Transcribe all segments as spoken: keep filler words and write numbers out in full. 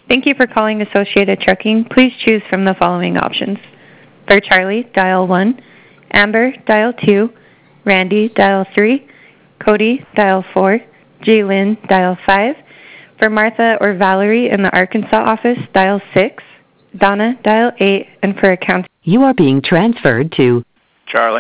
Thank you for calling Associated Trucking. Please choose from the following options. For Charlie, dial one. Amber, dial two. Randy, dial three. Cody, dial four. Jalen, dial five. For Martha or Valerie in the Arkansas office, dial six. Donna, dial eight. And for accounting. You are being transferred to Charlie.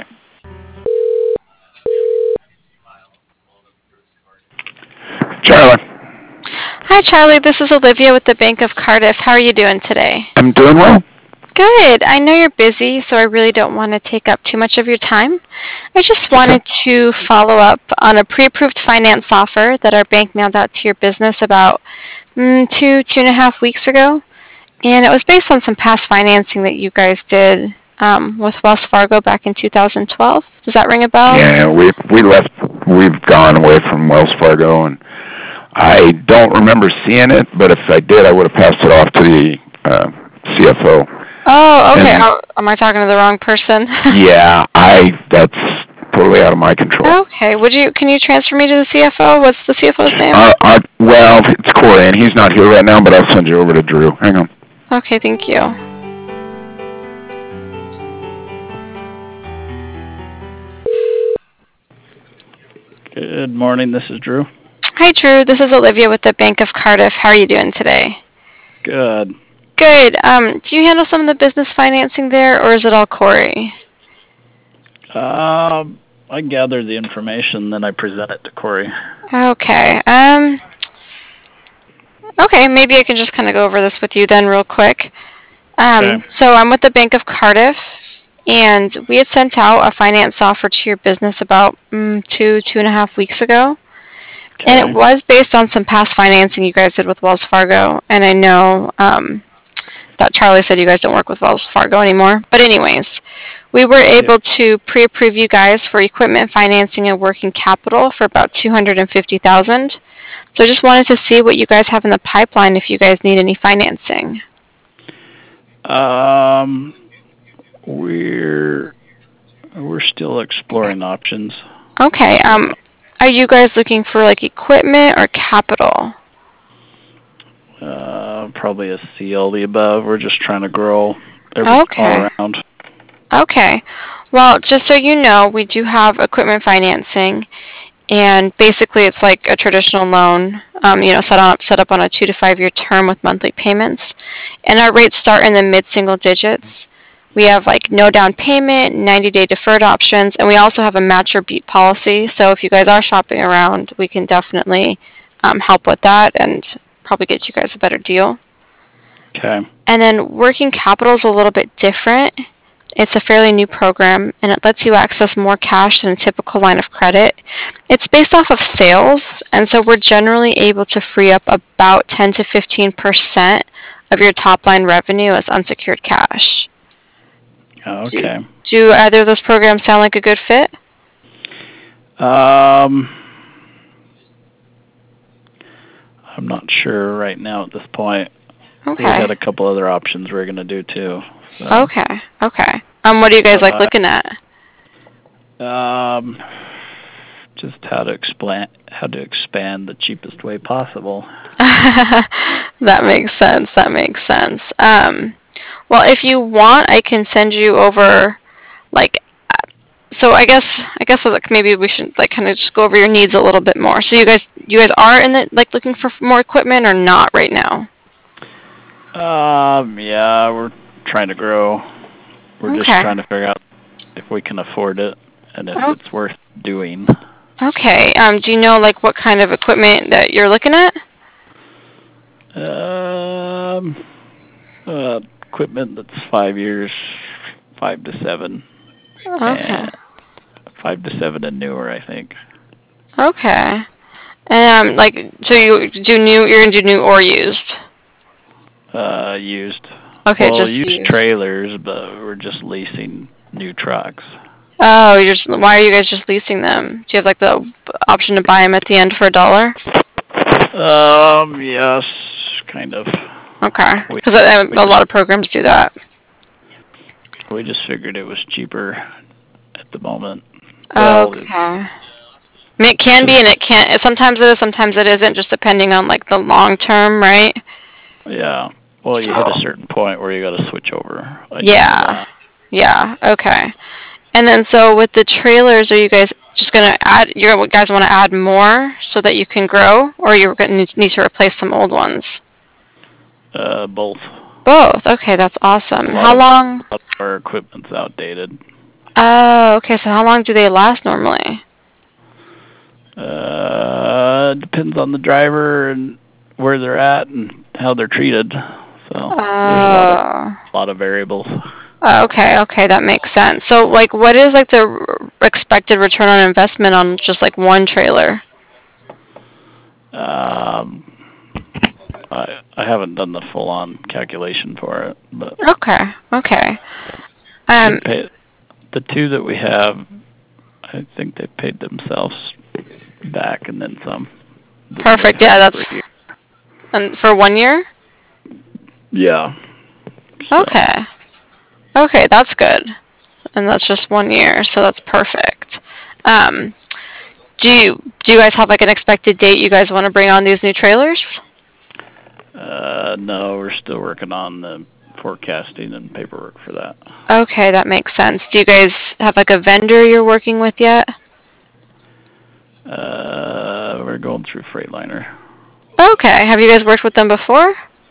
Charlie. Hi, Charlie. This is Olivia with the Bank of Cardiff. How are you doing today? I'm doing well. Good. I know you're busy, so I really don't want to take up too much of your time. I just wanted to follow up on a pre-approved finance offer that our bank mailed out to your business about mm, two, two and a half weeks ago. And it was based on some past financing that you guys did um, with Wells Fargo back in two thousand twelve. Does that ring a bell? Yeah, we we left. We've gone away from Wells Fargo, and I don't remember seeing it. But if I did, I would have passed it off to the uh, C F O. Oh, okay. And, oh, am I talking to the wrong person? yeah, I. That's totally out of my control. Okay. Would you? Can you transfer me to the C F O? What's the C F O's name? Uh, uh, well, it's Corey, and he's not here right now. But I'll send you over to Drew. Hang on. Okay. Thank you. Good morning. This is Drew. Hi, Drew. This is Olivia with the Bank of Cardiff. How are you doing today? Good. Good. Um, do you handle some of the business financing there, or is it all Corey? Um, I gather the information, then I present it to Corey. Okay. Um. Okay, maybe I can just kind of go over this with you then real quick. Um, Okay. So I'm with the Bank of Cardiff, and we had sent out a finance offer to your business about mm, two, two and a half weeks ago. Okay. And it was based on some past financing you guys did with Wells Fargo, and I know um, that Charlie said you guys don't work with Wells Fargo anymore. But anyways, we were able to pre-approve you guys for equipment financing and working capital for about two hundred fifty thousand dollars. So I just wanted to see what you guys have in the pipeline if you guys need any financing. Um, we're we're still exploring options. Okay. Um, are you guys looking for like equipment or capital? Uh, probably a C, all the above. We're just trying to grow everything Okay. all around. Okay. Well, just so you know, we do have equipment financing, and basically it's like a traditional loan, um, you know, set up set up on a two to five year term with monthly payments, and our rates start in the mid single digits. We have like no down payment, ninety day deferred options, and we also have a match or beat policy. So if you guys are shopping around, we can definitely um, help with that and probably get you guys a better deal. Okay. And then working capital is a little bit different. It's a fairly new program, and it lets you access more cash than a typical line of credit. It's based off of sales, and so we're generally able to free up about ten to fifteen percent of your top line revenue as unsecured cash. Okay. Do either of those programs sound like a good fit? Um, I'm not sure right now at this point. Okay. We had a couple other options we are going to do too. So. Okay. Okay. Um, what do you guys like Uh, looking at? Um, just how to expand how to expand the cheapest way possible. That makes sense. That makes sense. Um, well, if you want, I can send you over, like, uh, so I guess I guess like maybe we should like kind of just go over your needs a little bit more. So you guys you guys are in the like looking for more equipment or not right now? Um, yeah, we're trying to grow. We're just Okay. trying to figure out if we can afford it and if Oh. it's worth doing. Okay. Um, do you know like what kind of equipment that you're looking at? Um, uh, equipment that's five years, five to seven, Okay. and five to seven and newer, I think. Okay. And um, like, so you do new? You're gonna do new or used? Uh, used. Okay, well, just used used. trailers, but we're just leasing new trucks. Oh, you're just, why are you guys just leasing them? Do you have like the option to buy them at the end for a dollar? Um, yes, kind of. Okay. We- Because a, we a lot of programs do that. We just figured it was cheaper at the moment. Well, Okay. I mean, it can be and it can't. Sometimes it is, sometimes it isn't, just depending on like the long term, right? Yeah. Well, you hit a certain point where you got to switch over. I Yeah. Yeah. Okay. And then, so with the trailers, are you guys just gonna add? You guys want to add more so that you can grow, or you're going to need to replace some old ones? Uh, both. Both. Okay, that's awesome. How of, long? A lot of our equipment's outdated. Oh, okay. So how long do they last normally? Uh, depends on the driver and where they're at and how they're treated. So Oh. there's a lot of, a lot of variables. Okay, okay, that makes sense. So, like, what is like the r- expected return on investment on just like one trailer? Um, I I haven't done the full-on calculation for it, but Okay, okay. Um, pay, the two that we have, I think they paid themselves back and then some. perfect. Yeah, that's and for one year. Yeah. So. Okay. Okay, that's good. And that's just one year, so that's perfect. Um, do you do you guys have like an expected date you guys want to bring on these new trailers? Uh, no, we're still working on the forecasting and paperwork for that. Okay, that makes sense. Do you guys have like a vendor you're working with yet? Uh, we're going through Freightliner. Okay, have you guys worked with them before?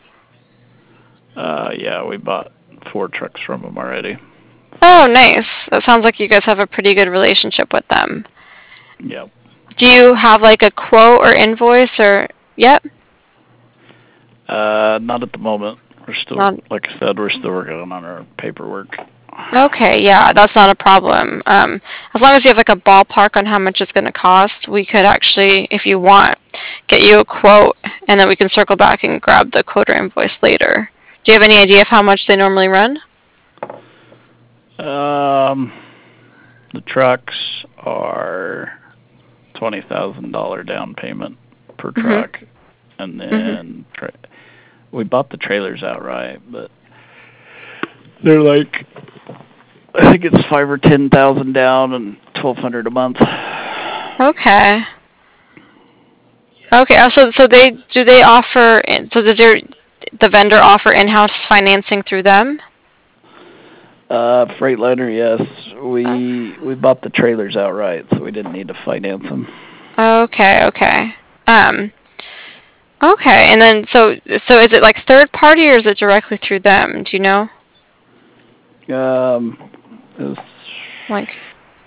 Uh, yeah, we bought four trucks from them already. Oh, nice. That sounds like you guys have a pretty good relationship with them. Yep. Do you have like a quote or invoice or yep? Uh, not at the moment. We're still, Not... like I said, we're still working on our paperwork. Okay, yeah, that's not a problem. Um, as long as you have like a ballpark on how much it's going to cost, we could actually, if you want, get you a quote, and then we can circle back and grab the quote or invoice later. Do you have any idea of how much they normally run? Um, the trucks are twenty thousand dollar down payment per truck, mm-hmm. and then mm-hmm. tra- we bought the trailers outright, but they're like, I think it's five or ten thousand down and twelve hundred a month. Okay. Okay. Oh, so so they do they offer? So does your the vendor offer in-house financing through them? Uh, Freightliner, yes. We uh. we bought the trailers outright, so we didn't need to finance them. Okay. Okay. Um. Okay. And then so so is it like third party or is it directly through them? Do you know? Um. It was, like.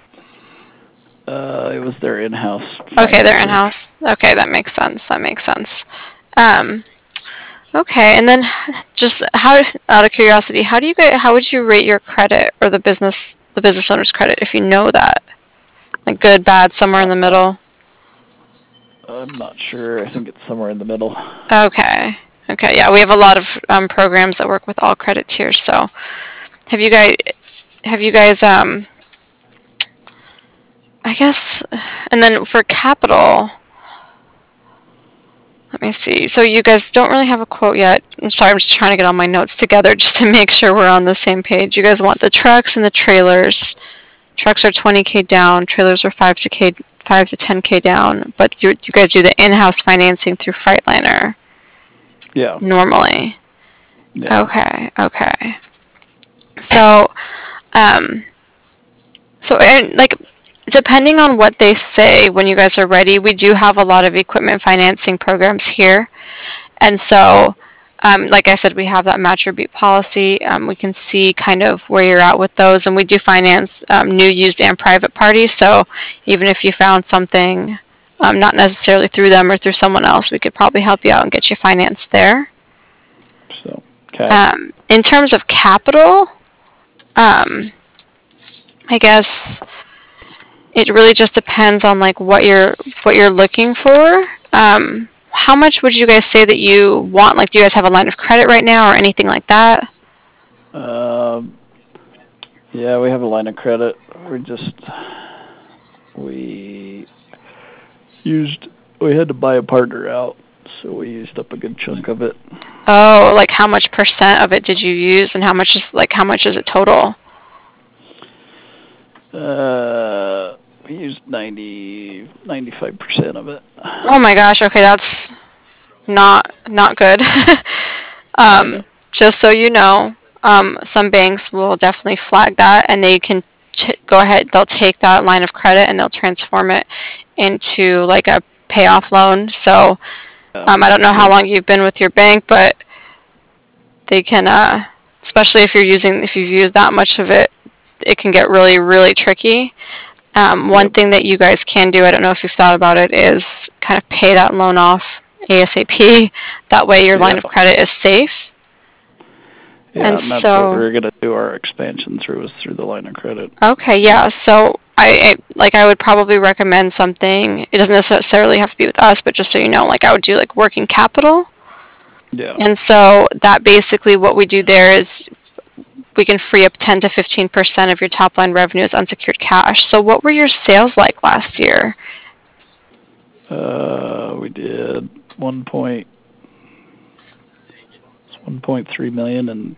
Uh, it was their in-house. Okay, their in-house. Okay, that makes sense. That makes sense. Um. Okay, and then just how, out of curiosity, how do you get, how would you rate your credit or the business, the business owner's credit if you know that? Like good, bad, somewhere in the middle? I'm not sure. I think it's somewhere in the middle. Okay. Okay, yeah, we have a lot of um, programs that work with all credit tiers, so have you guys, have you guys, um, I guess, and then for capital, let me see. So you guys don't really have a quote yet. I'm sorry, I'm just trying to get all my notes together just to make sure we're on the same page. You guys want the trucks and the trailers. Trucks are twenty K down, trailers are five to K, five to ten K down, but you, you guys do the in-house financing through Freightliner. Yeah. Normally. Yeah. Okay, okay. So, um, so, and like, depending on what they say when you guys are ready, we do have a lot of equipment financing programs here. And so, um, like I said, we have that match or beat policy. Um, we can see kind of where you're at with those. And we do finance um, new, used, and private parties. So even if you found something, um, not necessarily through them or through someone else, we could probably help you out and get you financed there. So, okay. Um, in terms of capital, um, I guess it really just depends on like what you're what you're looking for. Um, how much would you guys say that you want? Like, do you guys have a line of credit right now or anything like that? Um, yeah, we have a line of credit. We just we used we had to buy a partner out, so we used up a good chunk of it. Oh, like how much percent of it did you use, and how much is like how much is it total? Uh, we used ninety, ninety-five percent of it. Oh my gosh, okay, that's not not good. Um, just so you know, um, some banks will definitely flag that, and they can t- go ahead. They'll take that line of credit and they'll transform it into like a payoff loan. So um, I don't know how long you've been with your bank, but they can, uh, especially if you're using, if you've used that much of it, it can get really, really tricky. Um, one Yep. thing that you guys can do, I don't know if you've thought about it, is kind of pay that loan off ASAP. That way your line Yeah. of credit is safe. Yeah, And and, that's so- what we were gonna do our expansion through was through the line of credit. Okay, yeah. So I, I like I would probably recommend something. It doesn't necessarily have to be with us, but just so you know, like I would do like working capital. Yeah. And so that basically what we do there is we can free up ten to fifteen percent of your top line revenue as unsecured cash. So what were your sales like last year? Uh, we did one point one point three million in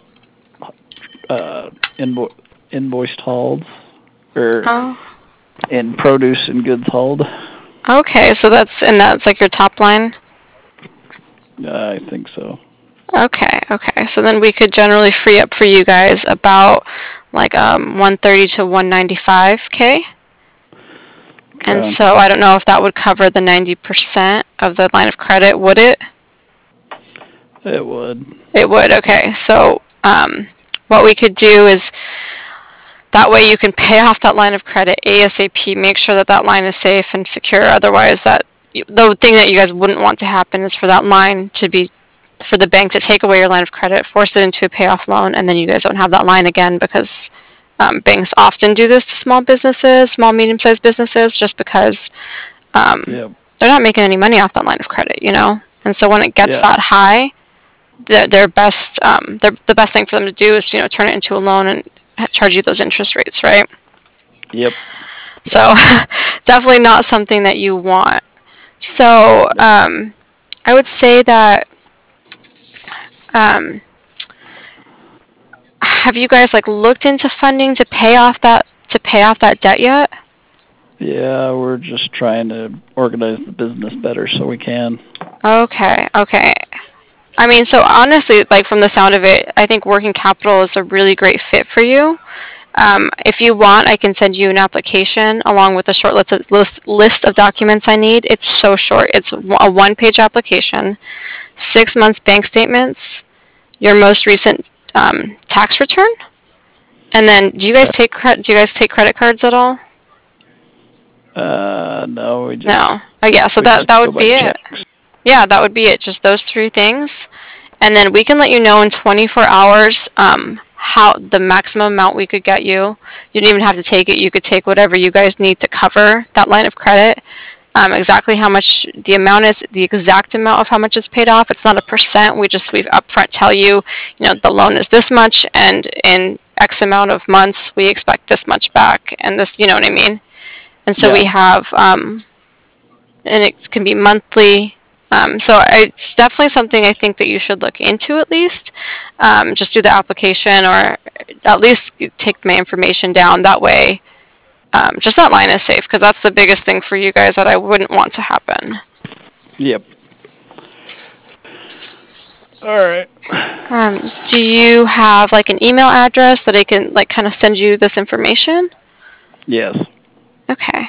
uh invo- invoiced hauls or Oh. in produce and goods hauled. Okay, so that's and that's like your top line? I think so. Okay, okay. So then we could generally free up for you guys about like um one thirty to one ninety-five K. And Um, so I don't know if that would cover the ninety percent of the line of credit, would it? It would. It would, okay. So um, what we could do is that way you can pay off that line of credit ASAP, make sure that that line is safe and secure. Otherwise, that the thing that you guys wouldn't want to happen is for that line to be, for the bank to take away your line of credit, force it into a payoff loan, and then you guys don't have that line again because um, banks often do this to small businesses, small, medium-sized businesses, just because um, Yeah. they're not making any money off that line of credit, you know? And so when it gets Yeah. that high, their, their best, um, their, the best thing for them to do is, you know, turn it into a loan and ha- charge you those interest rates, right? Yep. So definitely not something that you want. So um, I would say that um, have you guys like looked into funding to pay off that to pay off that debt yet? Yeah, we're just trying to organize the business better so we can. Okay, okay. I mean, so honestly, like from the sound of it, I think working capital is a really great fit for you. Um, if you want, I can send you an application along with a short list of, list, list of documents I need. It's so short. It's a one-page application, six months bank statements, your most recent um, tax return, and then do you guys take cre- do you guys take credit cards at all? Uh, no, we just No. Oh yeah, so we that just that go would by be it. checks. Yeah, that would be it. Just those three things, and then we can let you know in twenty-four hours um, how the maximum amount we could get you. You don't even have to take it. You could take whatever you guys need to cover that line of credit. Um, exactly how much the amount is, the exact amount of how much is paid off. It's not a percent. We just we upfront tell you, you know, the loan is this much, and in X amount of months we expect this much back, and this, you know what I mean. And so Yeah. we have, um, and it can be monthly. Um, so I, it's definitely something I think that you should look into at least. Um, just do the application, or at least take my information down. That way, um, just that line is safe, because that's the biggest thing for you guys that I wouldn't want to happen. Yep. All right. Um, do you have like an email address that I can like kind of send you this information? Yes. Okay.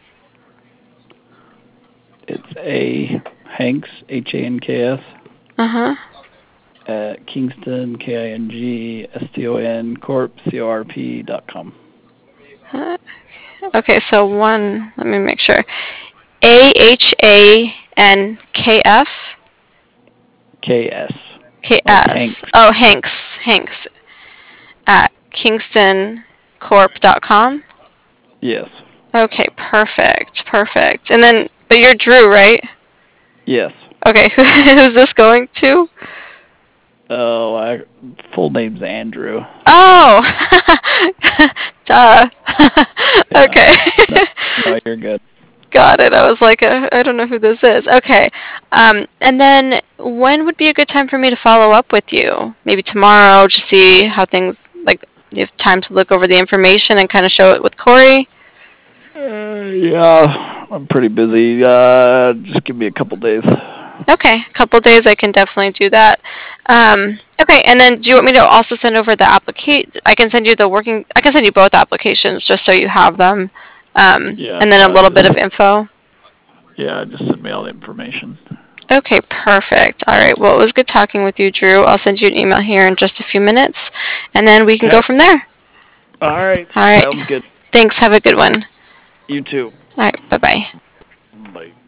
It's a Hanks, H A N K S, Uh huh. at Kingston, K I N G S T O N Corp, C O R P dot com. Okay, so one. Let me make sure. A H A N K F. K S. K Like S. Hanks. Oh, Hanks. Hanks. At kingston corp dot com. Yes. Okay, perfect. Perfect. And then, but you're Drew, right? Yes. Okay, who's this going to? Oh, I, full name's Andrew. Oh! Duh. Okay. No, no, you're good. Got it. I was like, uh, I don't know who this is. Okay. Um, and then when would be a good time for me to follow up with you? Maybe tomorrow to see how things, like, you have time to look over the information and kind of show it with Corey? Uh, yeah, I'm pretty busy. Uh, just give me a couple days. Okay, a couple days I can definitely do that. Um, okay, and then do you want me to also send over the application? I can send you the working. I can send you both applications just so you have them, um, Yeah, and then a uh, little bit just- of info. Yeah, just send me all the information. Okay, perfect. All right. Well, it was good talking with you, Drew. I'll send you an email here in just a few minutes, and then we can Okay. go from there. All right. All right. Sounds good. Thanks. Have a good one. You too. All right. Bye bye. Bye.